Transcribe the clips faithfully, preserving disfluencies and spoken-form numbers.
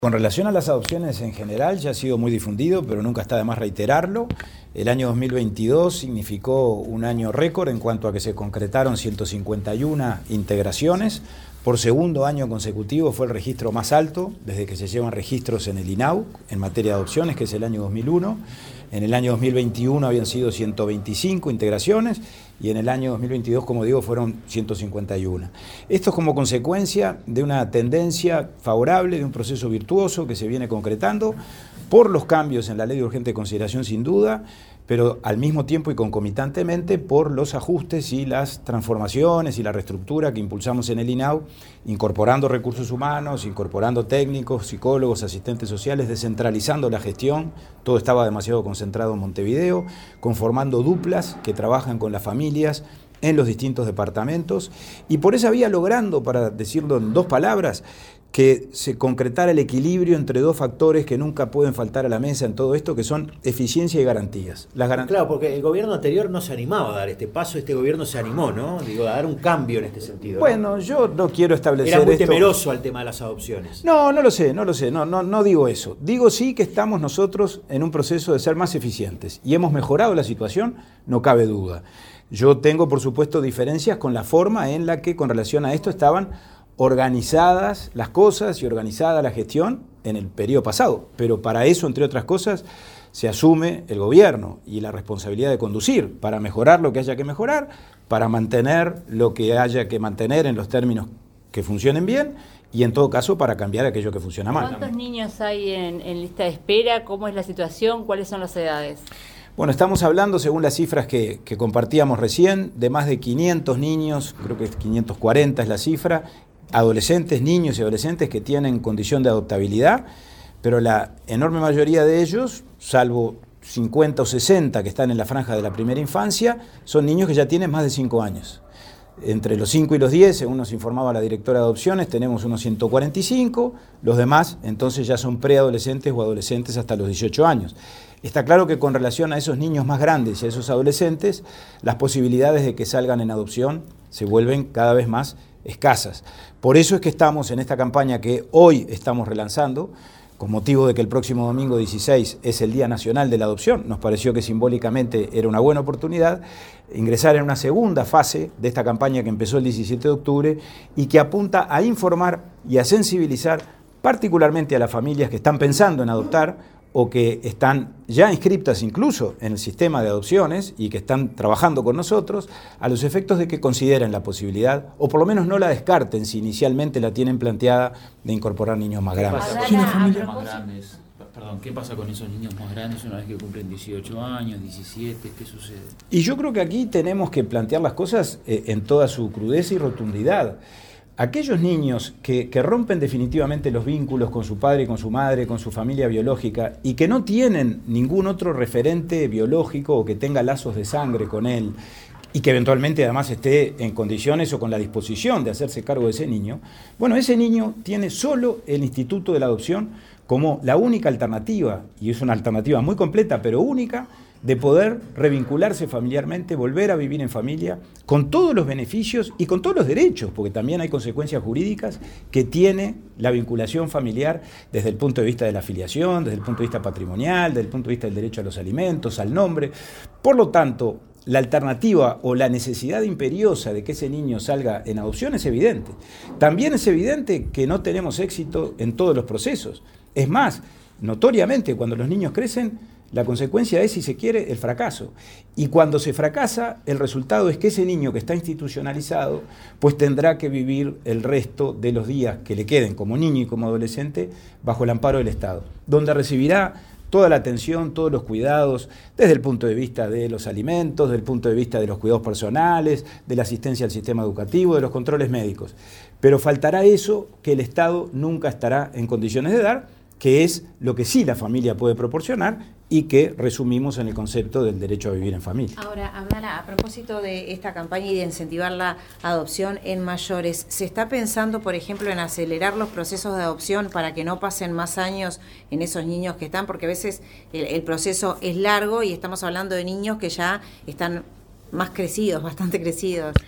Con relación a las adopciones en general, ya ha sido muy difundido, pero nunca está de más reiterarlo. El año dos mil veintidós significó un año récord en cuanto a que se concretaron ciento cincuenta y una integraciones. Por segundo año consecutivo fue el registro más alto desde que se llevan registros en el I N A U en materia de adopciones, que es el año dos mil uno. En el año dos mil veintiuno habían sido ciento veinticinco integraciones y en el año dos mil veintidós, como digo, fueron ciento cincuenta y una. Esto es como consecuencia de una tendencia favorable, de un proceso virtuoso que se viene concretando por los cambios en la Ley de Urgente Consideración, sin duda, pero al mismo tiempo y concomitantemente por los ajustes y las transformaciones y la reestructura que impulsamos en el I N A U, incorporando recursos humanos, incorporando técnicos, psicólogos, asistentes sociales, descentralizando la gestión. Todo estaba demasiado concentrado en Montevideo, conformando duplas que trabajan con las familias en los distintos departamentos y por esa vía logrando, para decirlo en dos palabras, que se concretara el equilibrio entre dos factores que nunca pueden faltar a la mesa en todo esto, que son eficiencia y garantías. Las garant- Claro, porque el gobierno anterior no se animaba a dar este paso, este gobierno se animó, ¿no? Digo, a dar un cambio en este sentido, ¿no? Bueno, yo no quiero establecer Era muy esto. temeroso al tema de las adopciones. No, no lo sé, no lo sé, no, no, no digo eso. Digo sí que estamos nosotros en un proceso de ser más eficientes y hemos mejorado la situación, no cabe duda. Yo tengo, por supuesto, diferencias con la forma en la que, con relación a esto, estaban organizadas las cosas y organizada la gestión en el periodo pasado. Pero para eso, entre otras cosas, se asume el gobierno y la responsabilidad de conducir para mejorar lo que haya que mejorar, para mantener lo que haya que mantener en los términos que funcionen bien y, en todo caso, para cambiar aquello que funciona mal. ¿Cuántos niños hay en, en lista de espera? ¿Cómo es la situación? ¿Cuáles son las edades? Bueno, estamos hablando, según las cifras que, que compartíamos recién, de más de quinientos niños, creo que es quinientos cuarenta es la cifra, adolescentes, niños y adolescentes que tienen condición de adoptabilidad, pero la enorme mayoría de ellos, salvo cincuenta o sesenta que están en la franja de la primera infancia, son niños que ya tienen más de cinco años. Entre los cinco y los diez, según nos informaba la directora de adopciones, tenemos unos ciento cuarenta y cinco, los demás entonces ya son preadolescentes o adolescentes hasta los dieciocho años. Está claro que con relación a esos niños más grandes y a esos adolescentes, las posibilidades de que salgan en adopción se vuelven cada vez más escasas. Por eso es que estamos en esta campaña que hoy estamos relanzando, con motivo de que el próximo domingo dieciséis es el Día Nacional de la Adopción. Nos pareció que simbólicamente era una buena oportunidad ingresar en una segunda fase de esta campaña que empezó el diecisiete de octubre y que apunta a informar y a sensibilizar particularmente a las familias que están pensando en adoptar o que están ya inscriptas incluso en el sistema de adopciones y que están trabajando con nosotros, a los efectos de que consideren la posibilidad, o por lo menos no la descarten si inicialmente la tienen planteada, de incorporar niños más grandes. ¿Qué pasa con familias más grandes? Perdón, ¿qué pasa con esos niños más grandes una vez que cumplen dieciocho años, diecisiete? ¿Qué sucede? Y yo creo que aquí tenemos que plantear las cosas eh, en toda su crudeza y rotundidad. Aquellos niños que, que rompen definitivamente los vínculos con su padre, con su madre, con su familia biológica y que no tienen ningún otro referente biológico o que tenga lazos de sangre con él y que eventualmente además esté en condiciones o con la disposición de hacerse cargo de ese niño, bueno, ese niño tiene solo el Instituto de la Adopción como la única alternativa, y es una alternativa muy completa pero única, de poder revincularse familiarmente, volver a vivir en familia, con todos los beneficios y con todos los derechos, porque también hay consecuencias jurídicas que tiene la vinculación familiar desde el punto de vista de la afiliación, desde el punto de vista patrimonial, desde el punto de vista del derecho a los alimentos, al nombre. Por lo tanto, la alternativa o la necesidad imperiosa de que ese niño salga en adopción es evidente. También es evidente que no tenemos éxito en todos los procesos. Es más, notoriamente cuando los niños crecen, la consecuencia es, si se quiere, el fracaso. Y cuando se fracasa, el resultado es que ese niño que está institucionalizado, pues tendrá que vivir el resto de los días que le queden como niño y como adolescente bajo el amparo del Estado, donde recibirá toda la atención, todos los cuidados, desde el punto de vista de los alimentos, desde el punto de vista de los cuidados personales, de la asistencia al sistema educativo, de los controles médicos. Pero faltará eso que el Estado nunca estará en condiciones de dar, que es lo que sí la familia puede proporcionar y que resumimos en el concepto del derecho a vivir en familia. Ahora, Abdala, a propósito de esta campaña y de incentivar la adopción en mayores, ¿se está pensando, por ejemplo, en acelerar los procesos de adopción para que no pasen más años en esos niños que están? Porque a veces el, el proceso es largo y estamos hablando de niños que ya están más crecidos, bastante crecidos.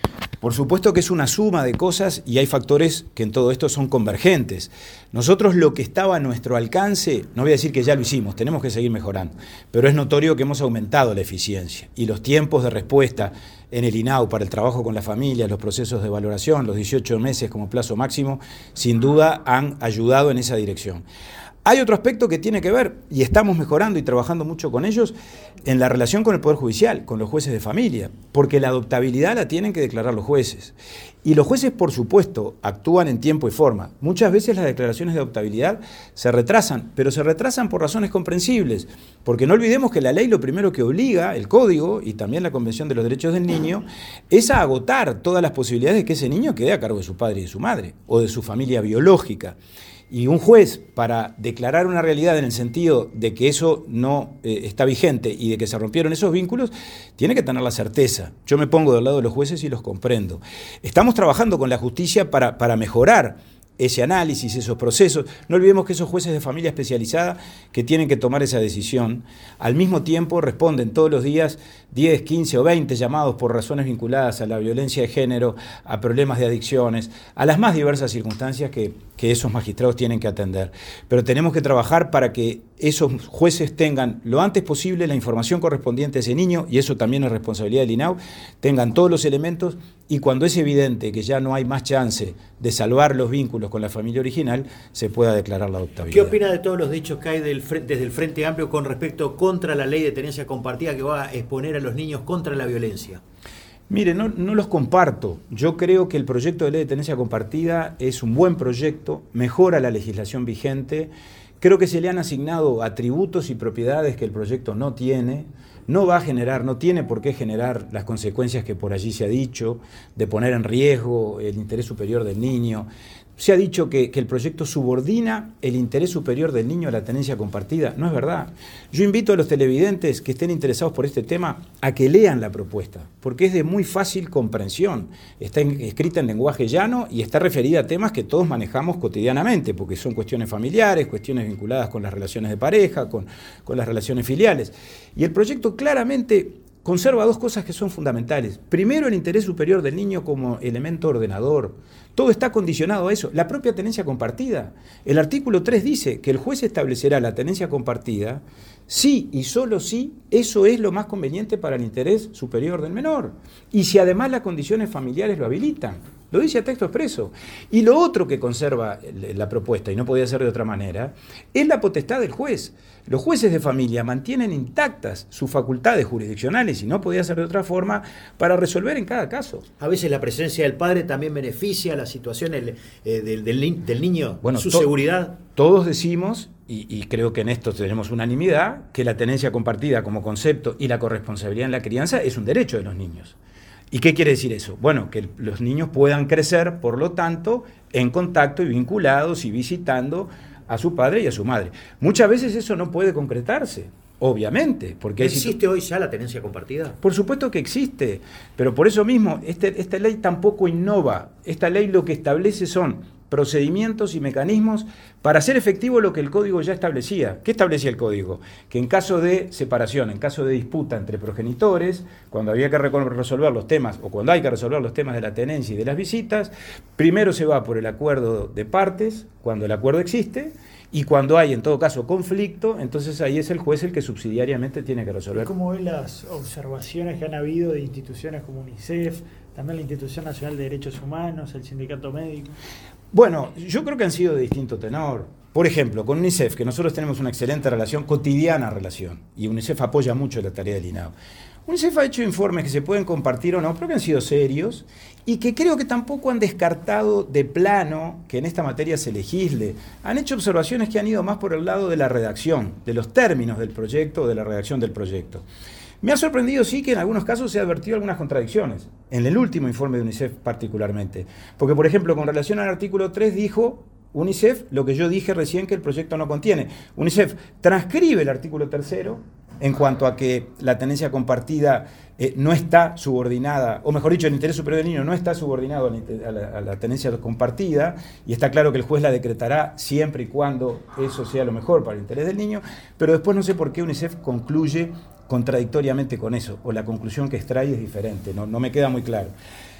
Por supuesto que es una suma de cosas y hay factores que en todo esto son convergentes. Nosotros lo que estaba a nuestro alcance, no voy a decir que ya lo hicimos, tenemos que seguir mejorando, pero es notorio que hemos aumentado la eficiencia y los tiempos de respuesta en el I N A U para el trabajo con la familia, los procesos de valoración, los dieciocho meses como plazo máximo, sin duda han ayudado en esa dirección. Hay otro aspecto que tiene que ver, y estamos mejorando y trabajando mucho con ellos, en la relación con el Poder Judicial, con los jueces de familia, porque la adoptabilidad la tienen que declarar los jueces. Y los jueces, por supuesto, actúan en tiempo y forma. Muchas veces las declaraciones de adoptabilidad se retrasan, pero se retrasan por razones comprensibles, porque no olvidemos que la ley lo primero que obliga, el Código y también la Convención de los Derechos del Niño, es a agotar todas las posibilidades de que ese niño quede a cargo de su padre y de su madre, o de su familia biológica. Y un juez, para declarar una realidad en el sentido de que eso no eh, está vigente y de que se rompieron esos vínculos, tiene que tener la certeza. Yo me pongo del lado de los jueces y los comprendo. Estamos trabajando con la justicia para, para mejorar ese análisis, esos procesos. No olvidemos que esos jueces de familia especializada que tienen que tomar esa decisión, al mismo tiempo responden todos los días diez, quince o veinte llamados por razones vinculadas a la violencia de género, a problemas de adicciones, a las más diversas circunstancias que, que esos magistrados tienen que atender. Pero tenemos que trabajar para que esos jueces tengan lo antes posible la información correspondiente a ese niño, y eso también es responsabilidad del I N A U, tengan todos los elementos, y cuando es evidente que ya no hay más chance de salvar los vínculos con la familia original, se pueda declarar la adoptabilidad. ¿Qué opina de todos los dichos que hay del, desde el Frente Amplio con respecto contra la ley de tenencia compartida que va a exponer a los niños contra la violencia? Mire, no, no los comparto. Yo creo que el proyecto de ley de tenencia compartida es un buen proyecto, mejora la legislación vigente. Creo que se le han asignado atributos y propiedades que el proyecto no tiene. No va a generar, no tiene por qué generar las consecuencias que por allí se ha dicho, de poner en riesgo el interés superior del niño. Se ha dicho que, que el proyecto subordina el interés superior del niño a la tenencia compartida. No es verdad. Yo invito a los televidentes que estén interesados por este tema a que lean la propuesta, porque es de muy fácil comprensión. Está en, escrita en lenguaje llano y está referida a temas que todos manejamos cotidianamente, porque son cuestiones familiares, cuestiones vinculadas con las relaciones de pareja, con, con las relaciones filiales. Y el proyecto claramente conserva dos cosas que son fundamentales. Primero, el interés superior del niño como elemento ordenador. Todo está condicionado a eso. La propia tenencia compartida. El artículo tres dice que el juez establecerá la tenencia compartida si y solo si eso es lo más conveniente para el interés superior del menor. Y si además las condiciones familiares lo habilitan. Lo dice a texto expreso. Y lo otro que conserva la propuesta, y no podía ser de otra manera, es la potestad del juez. Los jueces de familia mantienen intactas sus facultades jurisdiccionales, y no podía ser de otra forma, para resolver en cada caso. A veces la presencia del padre también beneficia la situación el, eh, del, del, del niño, bueno, su to- seguridad. Todos decimos, y, y creo que en esto tenemos unanimidad, que la tenencia compartida como concepto y la corresponsabilidad en la crianza es un derecho de los niños. ¿Y qué quiere decir eso? Bueno, que los niños puedan crecer, por lo tanto, en contacto y vinculados y visitando a su padre y a su madre. Muchas veces eso no puede concretarse, obviamente. Porque ¿Existe hoy ya la tenencia compartida? Por supuesto que existe, pero por eso mismo este, esta ley tampoco innova. Esta ley lo que establece son procedimientos y mecanismos para hacer efectivo lo que el Código ya establecía. ¿Qué establecía el Código? Que en caso de separación, en caso de disputa entre progenitores, cuando había que resolver los temas, o cuando hay que resolver los temas de la tenencia y de las visitas, primero se va por el acuerdo de partes, cuando el acuerdo existe, y cuando hay en todo caso conflicto, entonces ahí es el juez el que subsidiariamente tiene que resolver. ¿Cómo ven las observaciones que han habido de instituciones como UNICEF, también la Institución Nacional de Derechos Humanos, el Sindicato Médico? Bueno, yo creo que han sido de distinto tenor. Por ejemplo, con UNICEF, que nosotros tenemos una excelente relación, cotidiana relación, y UNICEF apoya mucho la tarea del I N A U. UNICEF ha hecho informes que se pueden compartir o no, pero que han sido serios y que creo que tampoco han descartado de plano que en esta materia se legisle. Han hecho observaciones que han ido más por el lado de la redacción, de los términos del proyecto o de la redacción del proyecto. Me ha sorprendido, sí, que en algunos casos se ha advertido algunas contradicciones, en el último informe de UNICEF particularmente. Porque, por ejemplo, con relación al artículo tres dijo UNICEF lo que yo dije recién que el proyecto no contiene. UNICEF transcribe el artículo tercero en cuanto a que la tenencia compartida eh, no está subordinada, o mejor dicho, el interés superior del niño no está subordinado a la, a, la, a la tenencia compartida, y está claro que el juez la decretará siempre y cuando eso sea lo mejor para el interés del niño, pero después no sé por qué UNICEF concluye contradictoriamente con eso, o la conclusión que extrae es diferente, no, no me queda muy claro.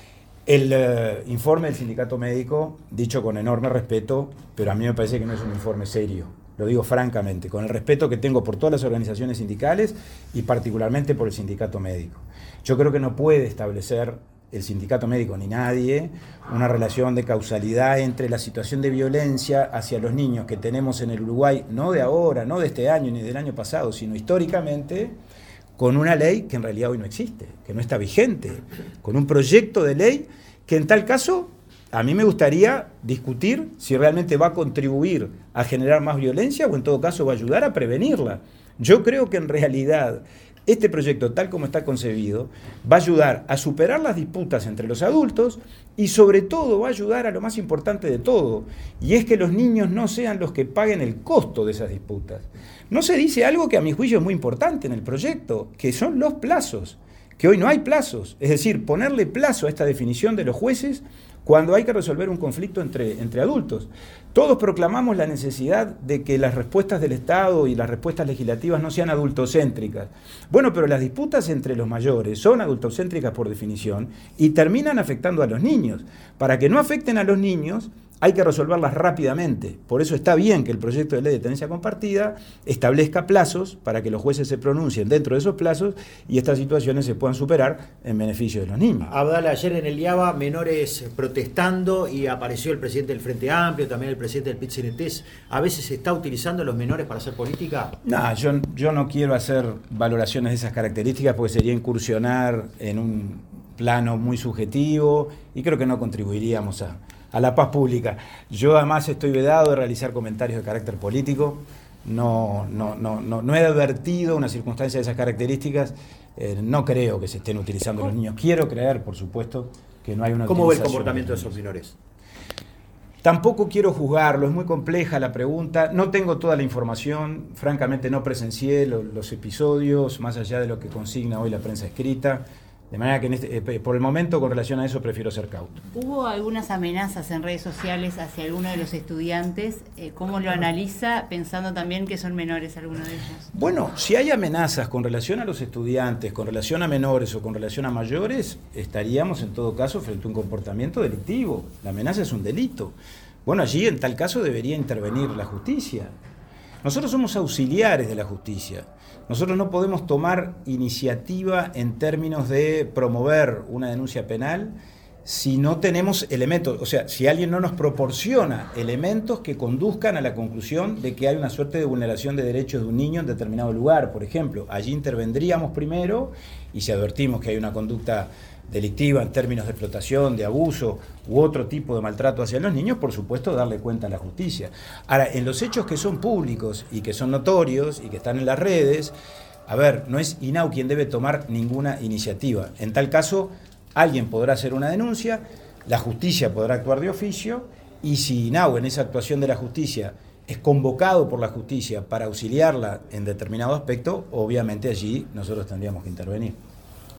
El uh, informe del sindicato médico, dicho con enorme respeto, pero a mí me parece que no es un informe serio, lo digo francamente, con el respeto que tengo por todas las organizaciones sindicales y particularmente por el sindicato médico. Yo creo que no puede establecer el sindicato médico ni nadie una relación de causalidad entre la situación de violencia hacia los niños que tenemos en el Uruguay, no de ahora, no de este año ni del año pasado, sino históricamente, con una ley que en realidad hoy no existe, que no está vigente, con un proyecto de ley que en tal caso a mí me gustaría discutir si realmente va a contribuir a generar más violencia o en todo caso va a ayudar a prevenirla. Yo creo que en realidad este proyecto, tal como está concebido, va a ayudar a superar las disputas entre los adultos y sobre todo va a ayudar a lo más importante de todo, y es que los niños no sean los que paguen el costo de esas disputas. No se dice algo que a mi juicio es muy importante en el proyecto, que son los plazos, que hoy no hay plazos, es decir, ponerle plazo a esta definición de los jueces cuando hay que resolver un conflicto entre, entre adultos. Todos proclamamos la necesidad de que las respuestas del Estado y las respuestas legislativas no sean adultocéntricas. Bueno, pero las disputas entre los mayores son adultocéntricas por definición y terminan afectando a los niños. Para que no afecten a los niños, hay que resolverlas rápidamente. Por eso está bien que el proyecto de ley de tenencia compartida establezca plazos para que los jueces se pronuncien dentro de esos plazos y estas situaciones se puedan superar en beneficio de los niños. Abdala, ayer en el IABA, menores protestando y apareció el presidente del Frente Amplio, también el presidente del P I T C N T. ¿A veces se está utilizando los menores para hacer política? No, yo, yo no quiero hacer valoraciones de esas características porque sería incursionar en un plano muy subjetivo y creo que no contribuiríamos a... a la paz pública. Yo además estoy vedado de realizar comentarios de carácter político, no, no, no, no, no he advertido una circunstancia de esas características, eh, no creo que se estén utilizando ¿Cómo? los niños. Quiero creer, por supuesto, que no hay una ¿Cómo ve el comportamiento de esos menores? Tampoco quiero juzgarlo, es muy compleja la pregunta, no tengo toda la información, francamente no presencié lo, los episodios, más allá de lo que consigna hoy la prensa escrita. De manera que en este, eh, por el momento, con relación a eso, prefiero ser cauto. Hubo algunas amenazas en redes sociales hacia algunos de los estudiantes. Eh, ¿Cómo lo analiza, pensando también que son menores algunos de ellos? Bueno, si hay amenazas con relación a los estudiantes, con relación a menores o con relación a mayores, estaríamos en todo caso frente a un comportamiento delictivo. La amenaza es un delito. Bueno, allí en tal caso debería intervenir la justicia. Nosotros somos auxiliares de la justicia. Nosotros no podemos tomar iniciativa en términos de promover una denuncia penal si no tenemos elementos, o sea, si alguien no nos proporciona elementos que conduzcan a la conclusión de que hay una suerte de vulneración de derechos de un niño en determinado lugar, por ejemplo. Allí intervendríamos primero y si advertimos que hay una conducta delictiva en términos de explotación, de abuso u otro tipo de maltrato hacia los niños, por supuesto darle cuenta a la justicia. Ahora, en los hechos que son públicos y que son notorios y que están en las redes, a ver, no es INAU quien debe tomar ninguna iniciativa. En tal caso, alguien podrá hacer una denuncia, la justicia podrá actuar de oficio y si INAU en esa actuación de la justicia es convocado por la justicia para auxiliarla en determinado aspecto, obviamente allí nosotros tendríamos que intervenir.